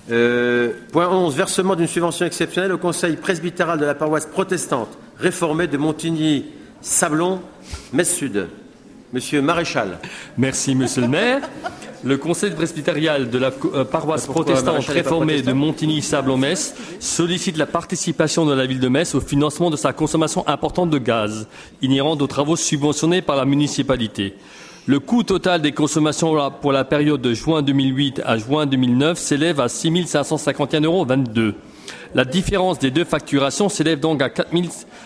Point 11. Versement d'une subvention exceptionnelle au conseil presbytéral de la paroisse protestante réformée de Montigny-Sablon, Metz Sud. Monsieur Maréchal. Merci, monsieur le maire. Le conseil presbytérial de la paroisse protestante réformée de Montigny-Sablon-Metz sollicite la participation de la ville de Metz au financement de sa consommation importante de gaz, inhérente aux travaux subventionnés par la municipalité. Le coût total des consommations pour la période de juin 2008 à juin 2009 s'élève à 6 551,22 €. La différence des deux facturations s'élève donc à 4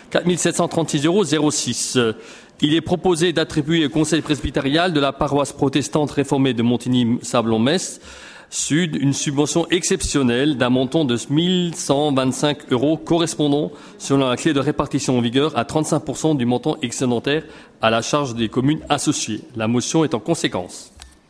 736,06 €. Il est proposé d'attribuer au conseil presbytérial de la paroisse protestante réformée de Montigny-Sablon-Metz Sud une subvention exceptionnelle d'un montant de 1 125 € correspondant, selon la clé de répartition en vigueur, à 35% du montant excédentaire à la charge des communes associées. La motion est en conséquence.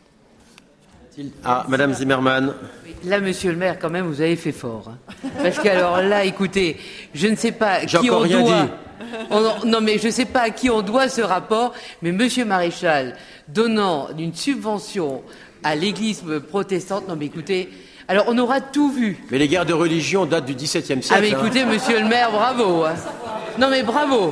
Madame Zimmermann. Là, monsieur le maire, quand même, vous avez fait fort. Parce que, alors là, écoutez, je ne sais pas qui on doit... Non, mais je ne sais pas à qui on doit ce rapport, mais monsieur Maréchal, donnant une subvention à l'église protestante, non mais écoutez, alors on aura tout vu. Mais les guerres de religion datent du XVIIe siècle. Ah mais écoutez, monsieur le maire, bravo. Hein. Non mais bravo.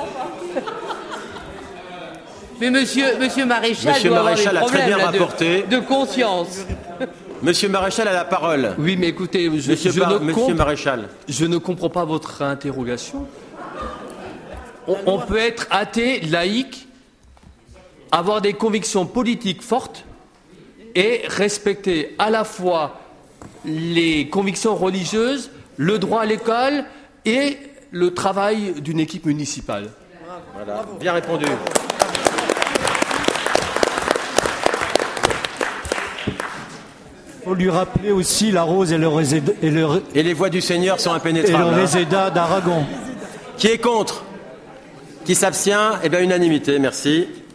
Mais monsieur Maréchal doit avoir des a très bien rapporté. De conscience. Monsieur Maréchal a la parole. Oui, mais écoutez, Monsieur Maréchal. Je ne comprends pas votre interrogation. On peut être athée, laïque, avoir des convictions politiques fortes et respecter à la fois les convictions religieuses, le droit à l'école et le travail d'une équipe municipale. Voilà, bien répondu. Il faut lui rappeler aussi la rose et les voies du Seigneur sont impénétrables. Et le réséda d'Aragon. Qui est contre? Qui s'abstient? Eh bien, unanimité, merci.